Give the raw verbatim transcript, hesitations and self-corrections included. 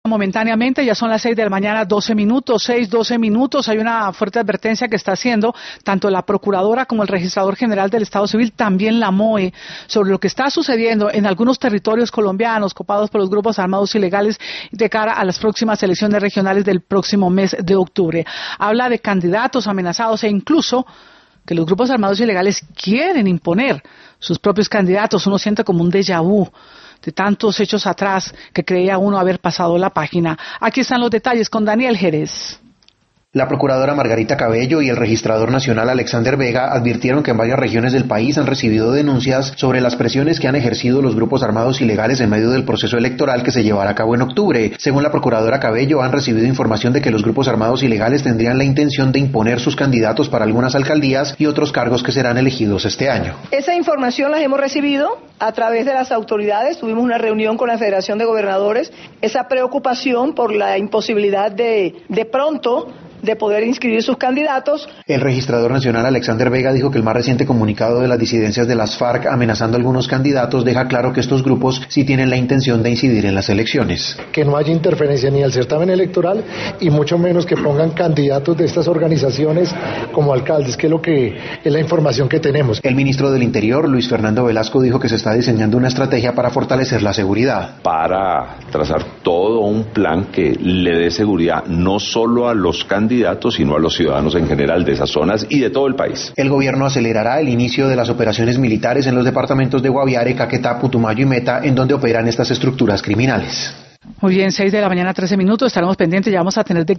Momentáneamente, ya son las seis de la mañana, doce minutos, seis, doce minutos. Hay una fuerte advertencia que está haciendo tanto la Procuradora como el Registrador General del Estado Civil, también la M O E, sobre lo que está sucediendo en algunos territorios colombianos copados por los grupos armados ilegales de cara a las próximas elecciones regionales del próximo mes de octubre. Habla de candidatos amenazados e incluso que los grupos armados ilegales quieren imponer sus propios candidatos. Uno siente como un déjà vu de tantos hechos atrás que creía uno haber pasado la página. Aquí están los detalles con Daniel Jerez. La procuradora Margarita Cabello y el registrador nacional Alexander Vega advirtieron que en varias regiones del país han recibido denuncias sobre las presiones que han ejercido los grupos armados ilegales en medio del proceso electoral que se llevará a cabo en octubre. Según la procuradora Cabello, han recibido información de que los grupos armados ilegales tendrían la intención de imponer sus candidatos para algunas alcaldías y otros cargos que serán elegidos este año. Esa información la hemos recibido a través de las autoridades. Tuvimos una reunión con la Federación de Gobernadores. Esa preocupación por la imposibilidad de, de pronto, de poder inscribir sus candidatos. El registrador nacional Alexander Vega dijo que el más reciente comunicado de las disidencias de las FARC amenazando a algunos candidatos deja claro que estos grupos sí tienen la intención de incidir en las elecciones. Que no haya interferencia ni al certamen electoral y mucho menos que pongan candidatos de estas organizaciones como alcaldes, que es lo que es la información que tenemos. El ministro del Interior, Luis Fernando Velasco, dijo que se está diseñando una estrategia para fortalecer la seguridad. Para trazar todo un plan que le dé seguridad no solo a los candidatos, sino a los ciudadanos en general de esas zonas y de todo el país. El gobierno acelerará el inicio de las operaciones militares en los departamentos de Guaviare, Caquetá, Putumayo y Meta, en donde operan estas estructuras criminales. Muy bien, seis de la mañana, trece minutos, estaremos pendientes, ya vamos a tener de